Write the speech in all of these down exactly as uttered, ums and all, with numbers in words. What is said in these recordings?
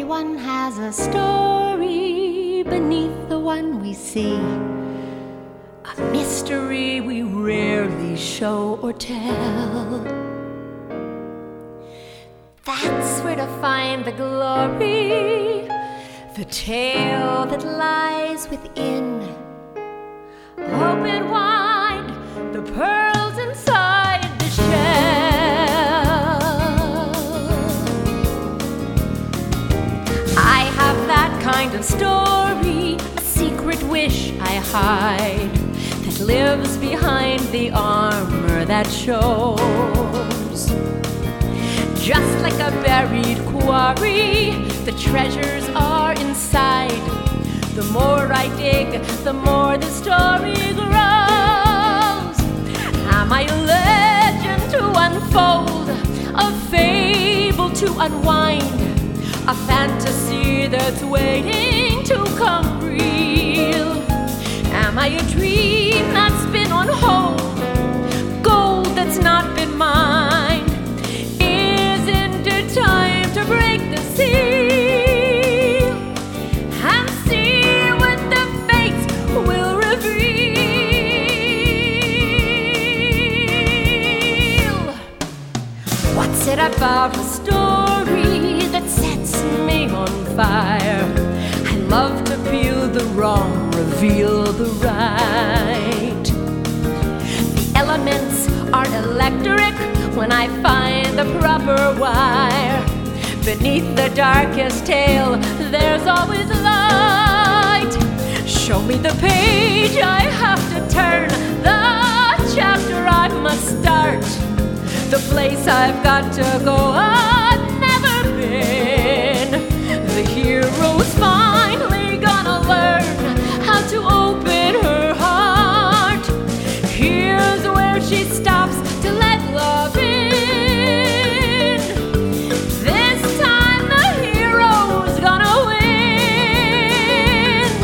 Everyone has a story beneath the one we see, a mystery we rarely show or tell. That's where to find the glory, the tale that lies within. Open wide the pearls inside the shell. I have that kind of story, a secret wish I hide, that lives behind the armor that shows. Just like a buried quarry, the treasures are inside. The more I dig, the more the story grows. Am I a legend to unfold, a fable to unwind, a fantasy that's waiting to come real? Am I a dream that's been on hold, gold that's not been mined? Isn't it time to break the seal and see what the fates will reveal? What's it about a story that sets me on fire? I love to peel the wrong, reveal the right. The elements are electric when I find the proper wire. Beneath the darkest tale, there's always light. Show me the page I have to turn, the chapter I must start, the place I've got to go I've never been. The hero's finally gonna learn how to open her heart. Here's where she stops to let love in. This time the hero's gonna win.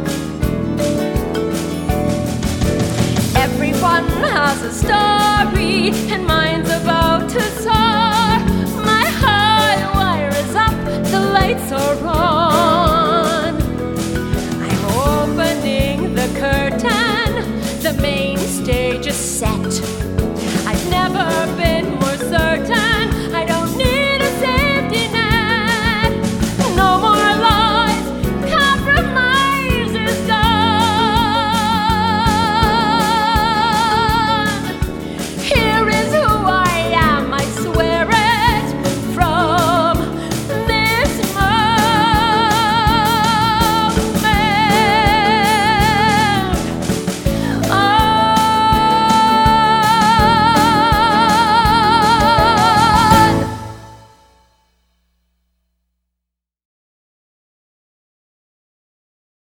Everyone has a story, and mine's about to soar. My high wire is up, the lights are on. I'm opening the curtain, the main stage is set. I've never